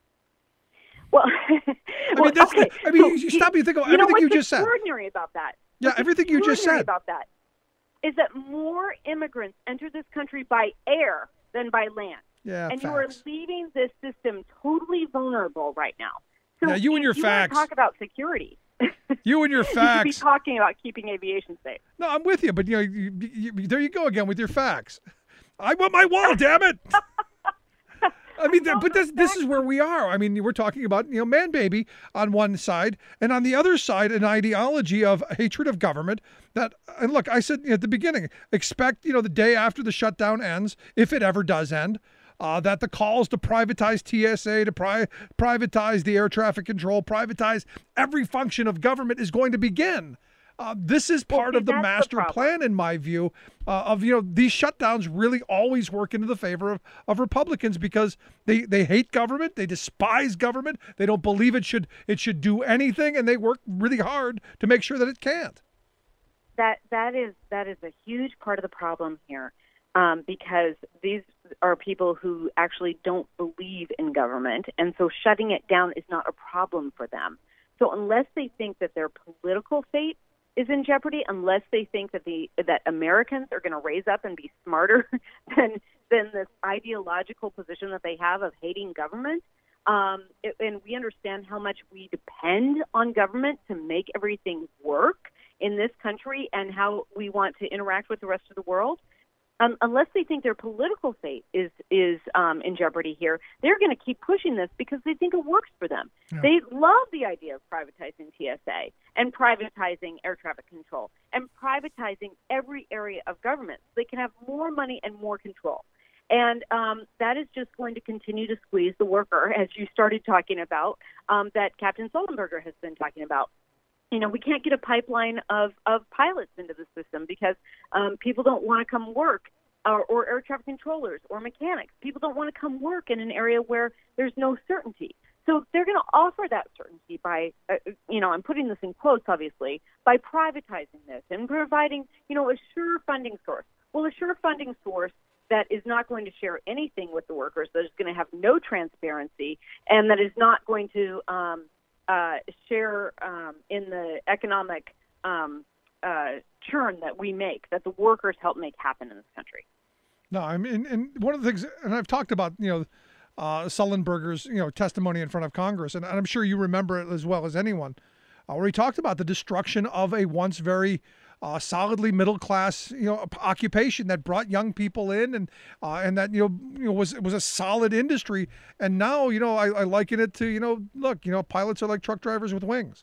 Well, I mean, that's okay. the, I mean, so you stop and think about you everything know you just said. What's extraordinary about that? Yeah, what's everything you just said about that is that more immigrants enter this country by air than by land. Yeah, and facts. you are leaving this system totally vulnerable right now. So yeah, you and your you facts. Want to talk about security. You and your facts. You should be talking about keeping aviation safe. No, I'm with you, but you know, you, you, you, there you go again with your facts. I want my wall, damn it. I mean, but this this is where we are. I mean, we're talking about, you know, man baby on one side, and on the other side, an ideology of hatred of government that, and look, I said at the beginning, expect, you know, the day after the shutdown ends, if it ever does end, uh, that the calls to privatize T S A, to pri- privatize the air traffic control, privatize every function of government is going to begin. Uh, this is part well, see, of the master the plan, in my view, uh, of, you know, these shutdowns really always work into the favor of, of Republicans because they, they hate government. They despise government. They don't believe it should it should do anything, and they work really hard to make sure that it can't. That that is that is a huge part of the problem here, um, because these are people who actually don't believe in government, and so shutting it down is not a problem for them. So unless they think that their political fate is in jeopardy, unless they think that the that Americans are going to raise up and be smarter than than this ideological position that they have of hating government, um, it, and we understand how much we depend on government to make everything work in this country and how we want to interact with the rest of the world. Um, unless they think their political fate is is um, in jeopardy here, they're going to keep pushing this because they think it works for them. Yeah. They love the idea of privatizing T S A and privatizing air traffic control and privatizing every area of government so they can have more money and more control. And um, that is just going to continue to squeeze the worker, as you started talking about, um, that Captain Sullenberger has been talking about. You know, we can't get a pipeline of, of pilots into the system because um, people don't want to come work, or, or air traffic controllers or mechanics. People don't want to come work in an area where there's no certainty. So they're going to offer that certainty by, uh, you know, I'm putting this in quotes, obviously, by privatizing this and providing, you know, a sure funding source. Well, a sure funding source that is not going to share anything with the workers, that is going to have no transparency, and that is not going to um, Uh, share um, in the economic um, uh, churn that we make, that the workers help make happen in this country. No, I mean, and one of the things, and I've talked about, you know, uh, Sullenberger's, you know, testimony in front of Congress, and I'm sure you remember it as well as anyone, uh, where he talked about the destruction of a once very uh, solidly middle class, you know, occupation that brought young people in, and uh, and that you know, you know was was a solid industry. And now, you know, I, I liken it to, you know, look, you know, pilots are like truck drivers with wings.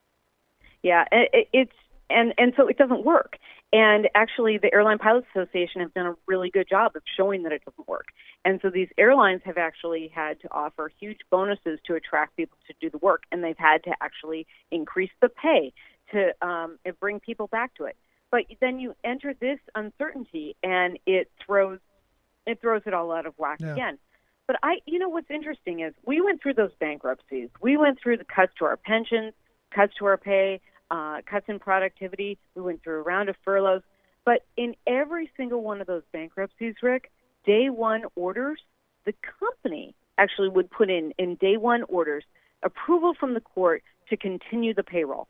Yeah, it, it's and and so it doesn't work. And actually, the Airline Pilots Association have done a really good job of showing that it doesn't work. And so these airlines have actually had to offer huge bonuses to attract people to do the work, and they've had to actually increase the pay to um, bring people back to it. But then you enter this uncertainty, and it throws it throws it all out of whack yeah. again. But I, you know, what's interesting is we went through those bankruptcies. We went through the cuts to our pensions, cuts to our pay, uh, cuts in productivity. We went through a round of furloughs. But in every single one of those bankruptcies, Rick, day one orders, the company actually would put in, in day one orders, approval from the court to continue the payroll.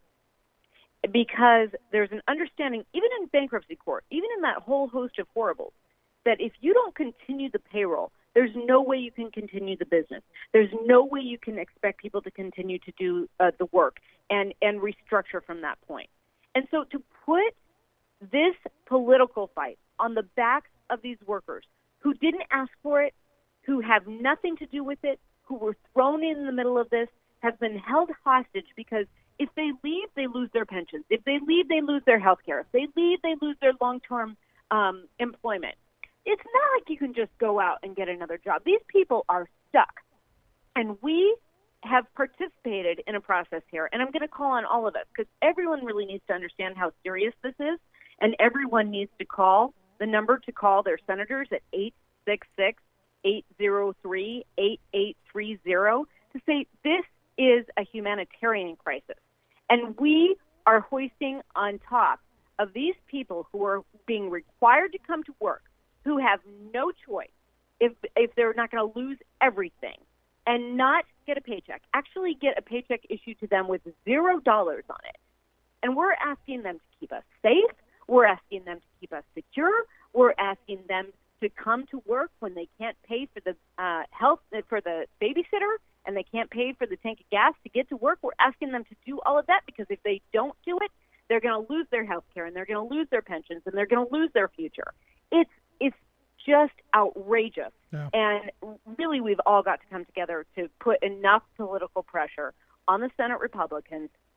Because there's an understanding, even in bankruptcy court, even in that whole host of horribles, that if you don't continue the payroll, there's no way you can continue the business. There's no way you can expect people to continue to do uh, the work and, and restructure from that point. And so to put this political fight on the backs of these workers who didn't ask for it, who have nothing to do with it, who were thrown in the middle of this, have been held hostage because if they leave, they lose their pensions. If they leave, they lose their health care. If they leave, they lose their long-term um, employment. It's not like you can just go out and get another job. These people are stuck. And we have participated in a process here, and I'm going to call on all of us because everyone really needs to understand how serious this is, and everyone needs to call the number to call their senators at eight six six, eight zero three, eight eight three zero to say this is a humanitarian crisis. And we are hoisting on top of these people who are being required to come to work, who have no choice if if they're not going to lose everything and not get a paycheck, actually get a paycheck issued to them with zero dollars on it. And we're asking them to keep us safe. We're asking them to keep us secure. We're asking them to come to work when they can't pay for the uh, health for the babysitter and they can't pay for the tank of gas to get to work. We're asking them to do all of that because if they don't do it, they're going to lose their health care and they're going to lose their pensions and they're going to lose their future. It's it's just outrageous. Yeah. And really, we've all got to come together to put enough political pressure on the Senate Republicans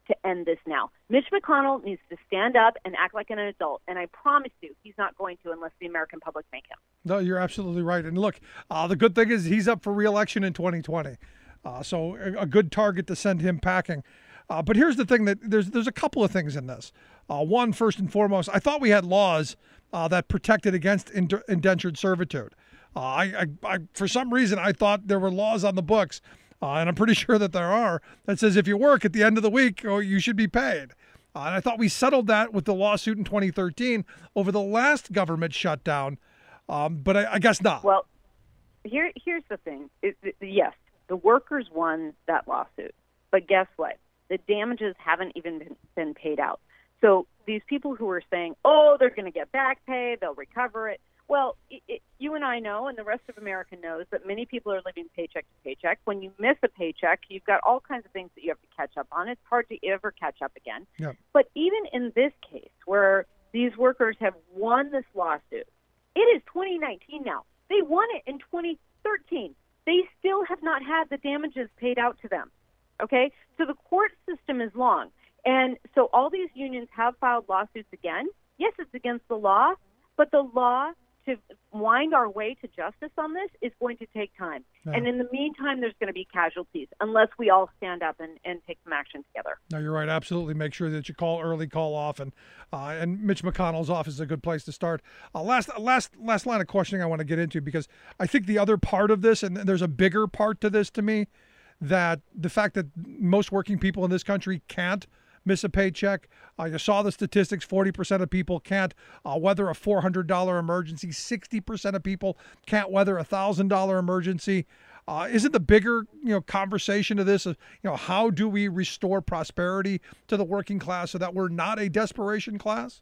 to end this now. Mitch McConnell needs to stand up and act like an adult, and I promise you he's not going to unless the American public make him. No, you're absolutely right. And look, uh, the good thing is he's up for re-election in twenty twenty, uh, so a, a good target to send him packing. Uh, but here's the thing, that there's there's a couple of things in this. Uh, one, first and foremost, I thought we had laws uh, that protected against ind- indentured servitude. Uh, I, I, I, for some reason, I thought there were laws on the books, uh, and I'm pretty sure that there are, that says if you work at the end of the week, oh, you should be paid. Uh, and I thought we settled that with the lawsuit in twenty thirteen over the last government shutdown, um, but I, I guess not. Well, here here's the thing. It, it, yes, the workers won that lawsuit, but guess what? The damages haven't even been, been paid out. So these people who are saying, oh, they're going to get back pay, they'll recover it. Well, it, it, you and I know, and the rest of America knows, that many people are living paycheck to paycheck. When you miss a paycheck, you've got all kinds of things that you have to catch up on. It's hard to ever catch up again. Yep. But even in this case, where these workers have won this lawsuit, it is twenty nineteen now. They won it in twenty thirteen. They still have not had the damages paid out to them. Okay? So the court system is long. And so all these unions have filed lawsuits again. Yes, it's against the law, but the law to wind our way to justice on this is going to take time. Yeah. And in the meantime, there's going to be casualties unless we all stand up and, and take some action together. No, you're right. Absolutely. Make sure that you call early, call often. Uh, and Mitch McConnell's office is a good place to start. Uh, last, last, last line of questioning I want to get into, because I think the other part of this, and there's a bigger part to this to me, that the fact that most working people in this country can't miss a paycheck. Uh, you saw the statistics, forty percent of people can't uh, weather a four hundred dollars emergency. sixty percent of people can't weather a one thousand dollars emergency. Uh, isn't the bigger you know conversation to this, uh, you know, how do we restore prosperity to the working class so that we're not a desperation class?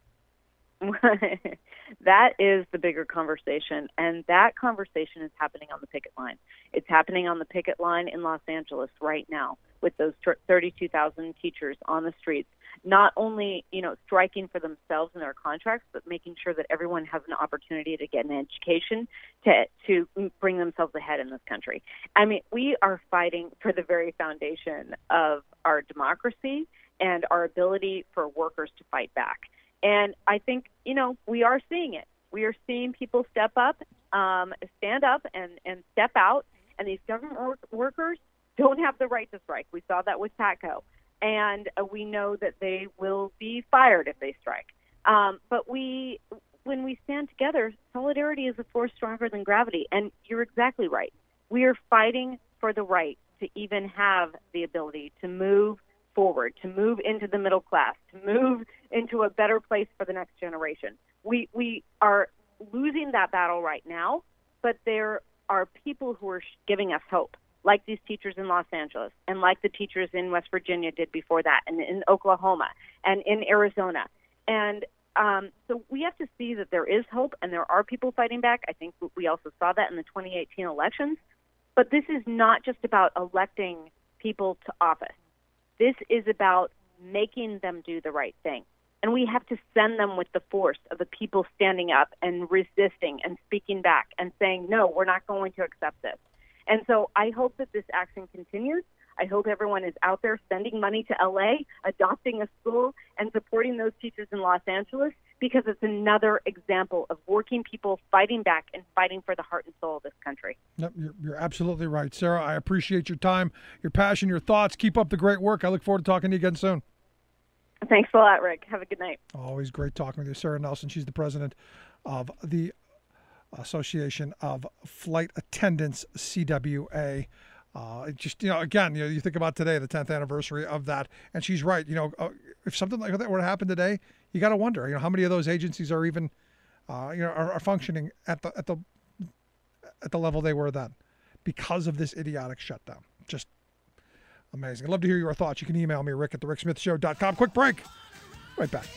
That is the bigger conversation, and that conversation is happening on the picket line. It's happening on the picket line in Los Angeles right now with those thirty-two thousand teachers on the streets, not only, you know, striking for themselves and their contracts, but making sure that everyone has an opportunity to get an education to to bring themselves ahead in this country. I mean, we are fighting for the very foundation of our democracy and our ability for workers to fight back. And I think, you know, we are seeing it. We are seeing people step up, um, stand up and, and step out. And these government work- workers don't have the right to strike. We saw that with Patco. And uh, we know that they will be fired if they strike. Um, but we, when we stand together, solidarity is a force stronger than gravity. And you're exactly right. We are fighting for the right to even have the ability to move forward, to move into the middle class, to move into a better place for the next generation. We we are losing that battle right now, but there are people who are giving us hope, like these teachers in Los Angeles and like the teachers in West Virginia did before that, and in Oklahoma and in Arizona. And um, so we have to see that there is hope and there are people fighting back. I think we also saw that in the twenty eighteen elections. But this is not just about electing people to office. This is about making them do the right thing. And we have to send them with the force of the people standing up and resisting and speaking back and saying, no, we're not going to accept this. And so I hope that this action continues. I hope everyone is out there sending money to L A, adopting a school, and supporting those teachers in Los Angeles, because it's another example of working people fighting back and fighting for the heart and soul of this country. Yep, you're, you're absolutely right, Sarah. I appreciate your time, your passion, your thoughts. Keep up the great work. I look forward to talking to you again soon. Thanks a lot, Rick. Have a good night. Always great talking with you. Sarah Nelson, she's the president of the Association of Flight Attendants, C W A. Uh, just, you know, again, you know, you think about today, the tenth anniversary of that, and she's right. You know, uh, if something like that were to happen today, you got to wonder, you know, how many of those agencies are even, uh, you know, are, are functioning at the at the at the level they were then, because of this idiotic shutdown. Just amazing. I'd love to hear your thoughts. You can email me, Rick at the rick smith show dot com. Quick break. Right back.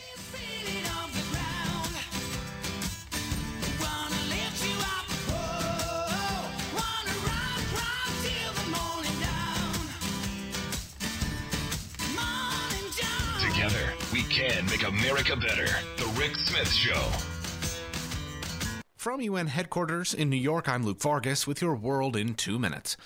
Together, we can make America better. The Rick Smith Show. From U N headquarters in New York, I'm Luke Vargas with your world in two minutes.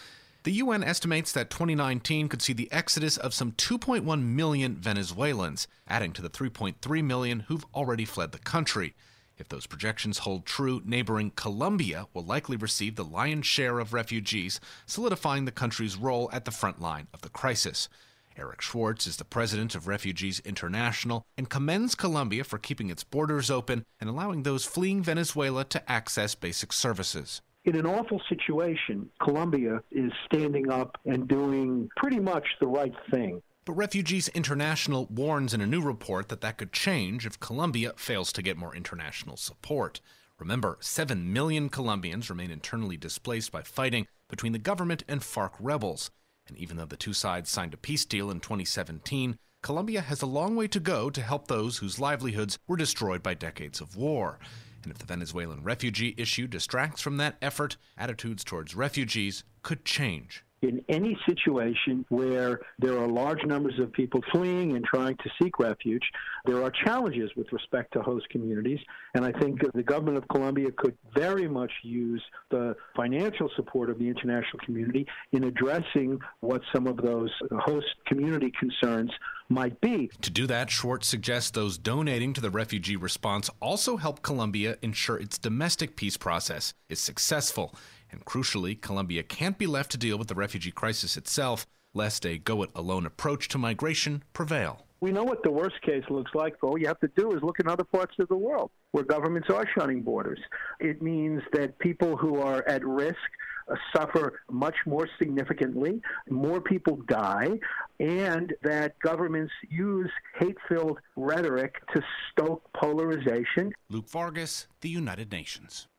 The U N estimates that twenty nineteen could see the exodus of some two point one million Venezuelans, adding to the three point three million who've already fled the country. If those projections hold true, neighboring Colombia will likely receive the lion's share of refugees, solidifying the country's role at the front line of the crisis. Eric Schwartz is the president of Refugees International and commends Colombia for keeping its borders open and allowing those fleeing Venezuela to access basic services. In an awful situation, Colombia is standing up and doing pretty much the right thing. But Refugees International warns in a new report that that could change if Colombia fails to get more international support. Remember, seven million Colombians remain internally displaced by fighting between the government and FARC rebels. And even though the two sides signed a peace deal in twenty seventeen, Colombia has a long way to go to help those whose livelihoods were destroyed by decades of war. And if the Venezuelan refugee issue distracts from that effort, attitudes towards refugees could change. In any situation where there are large numbers of people fleeing and trying to seek refuge, there are challenges with respect to host communities, and I think the government of Colombia could very much use the financial support of the international community in addressing what some of those host community concerns might be. To do that, Schwartz suggests those donating to the refugee response also help Colombia ensure its domestic peace process is successful. And crucially, Colombia can't be left to deal with the refugee crisis itself, lest a go-it-alone approach to migration prevail. We know what the worst case looks like. All you have to do is look in other parts of the world where governments are shutting borders. It means that people who are at risk uh, suffer much more significantly, more people die, and that governments use hate-filled rhetoric to stoke polarization. Luke Vargas, The United Nations.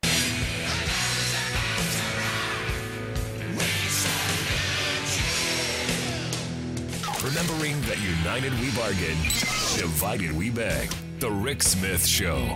Remembering that united we bargain, divided we beg. The Rick Smith Show.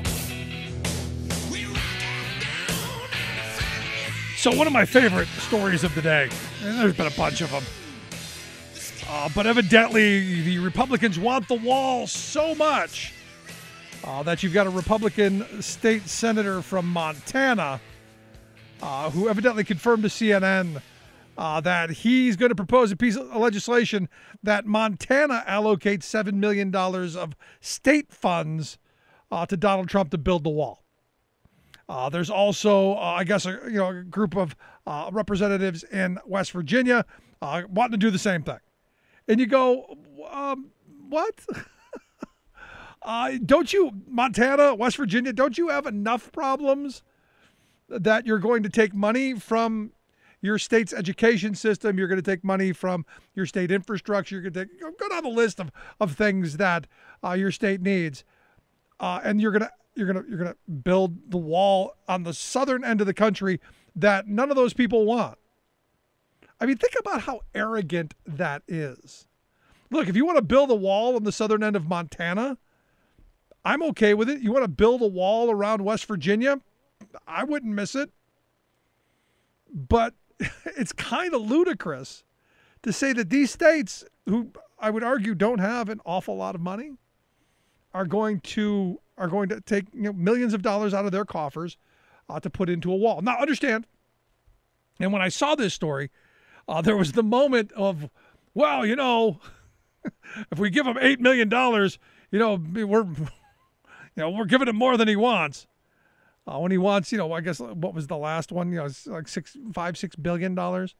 So one of my favorite stories of the day, and there's been a bunch of them, uh, but evidently the Republicans want the wall so much uh, that you've got a Republican state senator from Montana uh, who evidently confirmed to C N N Uh, that he's going to propose a piece of legislation that Montana allocates seven million dollars of state funds uh, to Donald Trump to build the wall. Uh, there's also, uh, I guess, a, you know, a group of uh, representatives in West Virginia uh, wanting to do the same thing. And you go, um, what? uh, don't you, Montana, West Virginia, don't you have enough problems that you're going to take money from your state's education system? You're going to take money from your state infrastructure. You're going to take, go down the list of, of things that uh, your state needs, uh, and you're going to you're going to you're going to build the wall on the southern end of the country that none of those people want. I mean, think about how arrogant that is. Look, if you want to build a wall on the southern end of Montana, I'm okay with it. You want to build a wall around West Virginia, I wouldn't miss it. But it's kind of ludicrous to say that these states, who I would argue don't have an awful lot of money, are going to are going to take, you know, millions of dollars out of their coffers uh, to put into a wall. Now, understand, and when I saw this story, uh, there was the moment of, well, you know, if we give him eight million dollars, you know, we're, you know, we're giving him more than he wants. Uh, when he wants, you know, I guess, what was the last one? You know, it's like six, five, six billion dollars.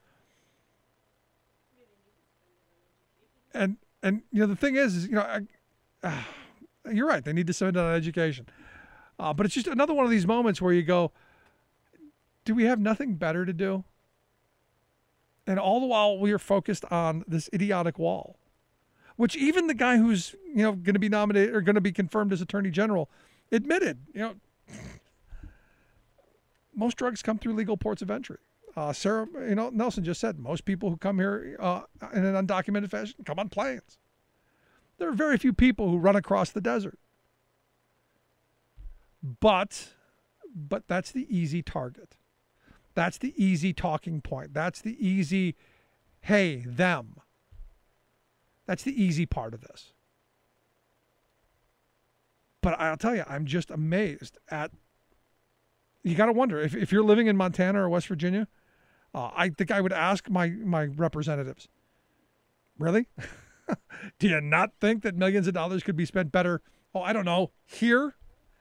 And and you know, the thing is, is you know, I, uh, you're right. They need to spend it on education, uh, but it's just another one of these moments where you go, do we have nothing better to do? And all the while we are focused on this idiotic wall, which even the guy who's, you know, going to be nominated or going to be confirmed as Attorney General admitted, you know. Most drugs come through legal ports of entry. Uh, Sarah, you know, Nelson just said most people who come here uh, in an undocumented fashion come on planes. There are very few people who run across the desert. But, but that's the easy target. That's the easy talking point. That's the easy, hey, them. That's the easy part of this. But I'll tell you, I'm just amazed at. You got to wonder if, if you're living in Montana or West Virginia, Uh, I think I would ask my, my representatives, really? Do you not think that millions of dollars could be spent better? Oh, I don't know. Here?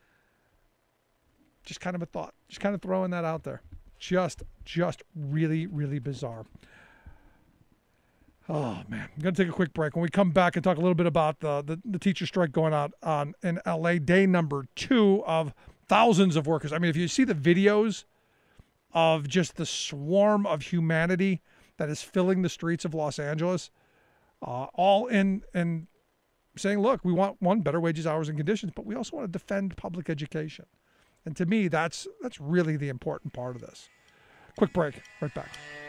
Just kind of a thought. Just kind of throwing that out there. Just, just really, really bizarre. Oh, man. I'm going to take a quick break. When we come back and talk a little bit about the, the, the teacher strike going on, on in L A, day number two of thousands of workers. I mean, if you see the videos of just the swarm of humanity that is filling the streets of Los Angeles, uh, all in, in saying, look, we want, one, better wages, hours, and conditions, but we also want to defend public education. And to me, that's that's really the important part of this. Quick break. Right back.